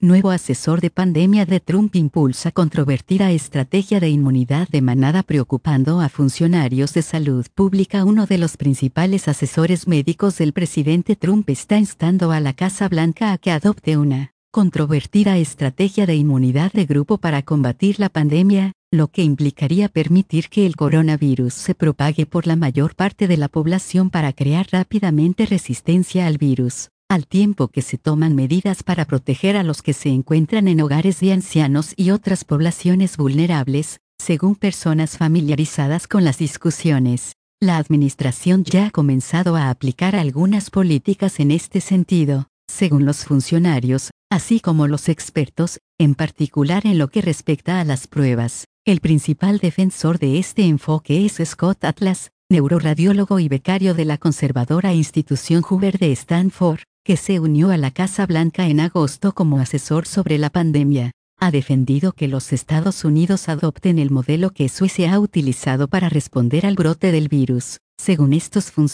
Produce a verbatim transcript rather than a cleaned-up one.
Nuevo asesor de pandemia de Trump impulsa controvertida estrategia de inmunidad de manada preocupando a funcionarios de salud pública. Uno de los principales asesores médicos del presidente Trump está instando a la Casa Blanca a que adopte una controvertida estrategia de inmunidad de grupo para combatir la pandemia, lo que implicaría permitir que el coronavirus se propague por la mayor parte de la población para crear rápidamente resistencia al virus, al tiempo que se toman medidas para proteger a los que se encuentran en hogares de ancianos y otras poblaciones vulnerables, según personas familiarizadas con las discusiones. La administración ya ha comenzado a aplicar algunas políticas en este sentido, según los funcionarios, así como los expertos, en particular en lo que respecta a las pruebas. El principal defensor de este enfoque es Scott Atlas, neuroradiólogo y becario de la conservadora institución Hoover de Stanford, que se unió a la Casa Blanca en agosto como asesor sobre la pandemia. Ha defendido que los Estados Unidos adopten el modelo que Suecia ha utilizado para responder al brote del virus. Según estos funcionarios,